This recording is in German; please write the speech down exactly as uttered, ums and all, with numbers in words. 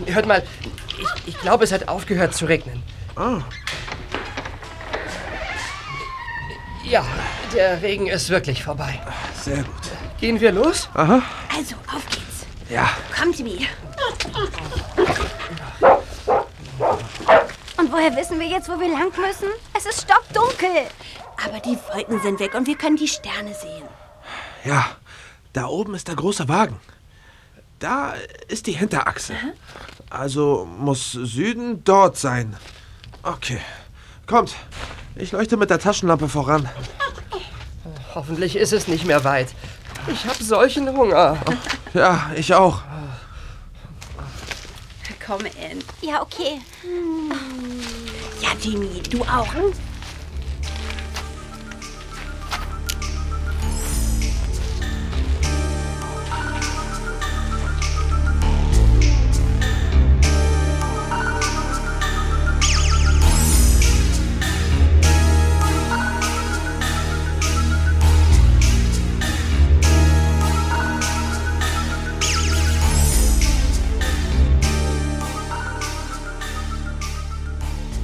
Hört mal, ich, ich glaube, es hat aufgehört zu regnen. Oh. Ja, der Regen ist wirklich vorbei. Sehr gut. Gehen wir los? Aha. Also, auf geht's. Ja. Kommt, Timmy. Und woher wissen wir jetzt, wo wir lang müssen? Es ist stockdunkel. Aber die Wolken sind weg und wir können die Sterne sehen. Ja, da oben ist der große Wagen. Da ist die Hinterachse. Aha. Also muss Süden dort sein. Okay, kommt. Ich leuchte mit der Taschenlampe voran. Hoffentlich ist es nicht mehr weit. Ich habe solchen Hunger. Ja, ich auch. Komm, Ann. Ja, okay. Ja, Timmy, du auch.